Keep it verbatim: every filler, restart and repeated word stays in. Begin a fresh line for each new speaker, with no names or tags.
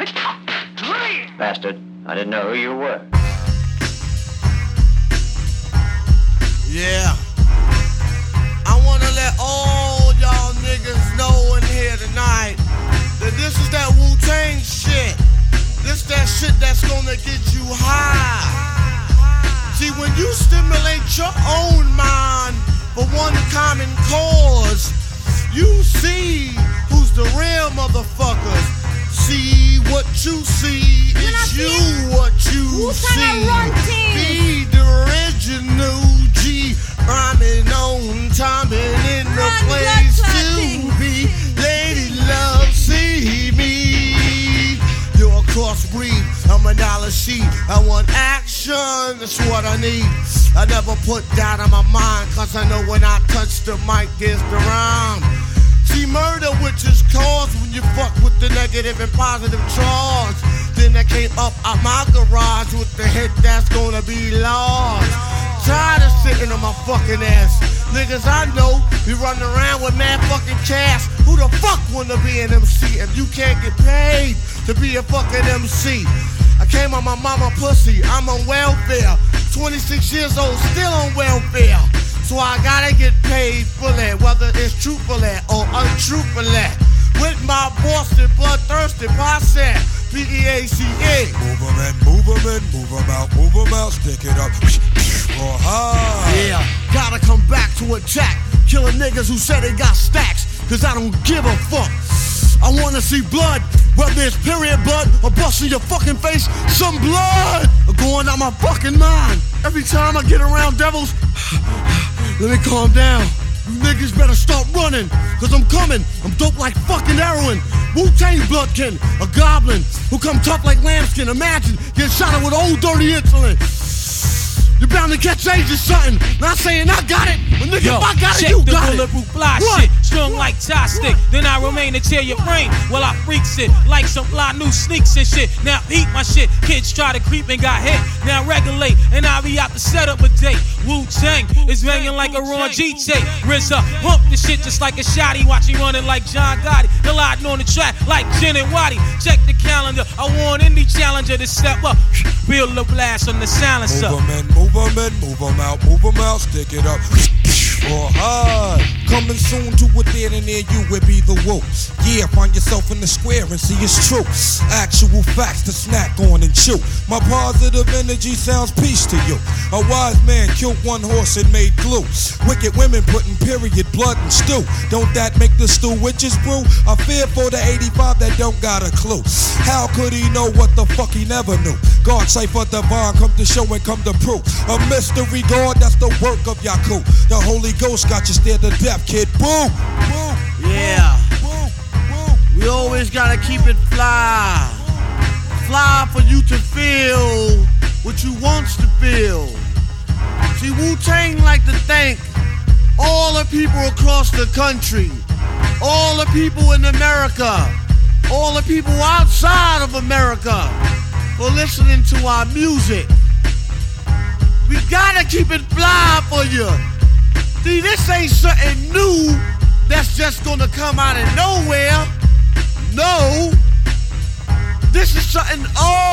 Bastard, I didn't know who you were.
Yeah. I wanna let all y'all niggas know in here tonight that this is that Wu-Tang shit. This that shit that's gonna get you high. See, when you stimulate your own mind for one common cause, you see who's the real motherfuckers. See what you see is you what you see. Be the original G, rhyming on time and in the place to be. Lady love, see me. You're a crossbreed, I'm a dollar sheet. I want action, that's what I need. I never put doubt on my mind, cause I know when I touch the mic, there's the rhyme. See, murder which is caused when you fuck with the negative and positive charge. Then I came up out my garage with the hit that's gonna be lost. Tired of sitting on my fucking ass. Niggas I know be running around with mad fucking cash. Who the fuck wanna be an M C if you can't get paid to be a fucking M C? I came on my mama pussy, I'm on welfare. twenty-six years old, still on welfare. So I gotta get paid for that, whether it's truthfully or untruthfully. With my Boston bloodthirsty posse, P E A C A.
Move 'em in, move 'em in, move 'em out, move 'em out, stick it up. Go hard.
Yeah, gotta come back to attack. Killing niggas who say they got stacks, cause I don't give a fuck. I wanna see blood, whether it's period blood or busting your fucking face. Some blood going out my fucking mind. Every time I get around devils, let me calm down. You niggas better start running, cause I'm coming. I'm dope like fucking heroin. Wu-Tang bloodkin, a goblin who come tough like lambskin. Imagine getting shot at with old dirty insulin. You're bound to catch age or something. Not saying I got it, but nigga,
Yo,
if I got it,
check
you
the
got it.
bulletproof fly
What?
shit, strung like tie stick. Then I remain to tear your brain while I freaks it like some fly new sneaks and shit. Now eat my shit. Kids try to creep and got hit. Now regulate, and I be out to set up a date. Wu-Tang is banging like a Ron G tape. R Z A pump the shit just like a shotty. Watch me running like John Gotti. Colliding on the track like Jen and Waddy. Check the calendar. I want any challenger to step up. Build the blast on the silencer.
Move 'em in, move 'em in, move 'em out, move 'em out, stick it up. Or hard. Coming soon to a theater near you will be the Woo. Yeah, find yourself in the square and see it's true. Actual facts to snack on and chew. My positive energy sounds peace to you. A wise man killed one horse and made glue. Wicked women putting period blood in stew. Don't that make the stew witches brew? I fear for the eighty-five that don't got a clue. How could he know what the fuck he never knew? God cipher divine, come to show and come to prove. A mystery God, that's the work of Yaku. The Holy Ghost got you scared to death, kid. Boom, boom.
Yeah.
Boom, boom.
We always gotta keep it fly. Fly for you to feel what you wants to feel. See, Wu-Tang like to thank all the people across the country, all the people in America, all the people outside of America for listening to our music. We gotta keep it fly for you. See, this ain't something new that's just gonna come out of nowhere. No, this is something old.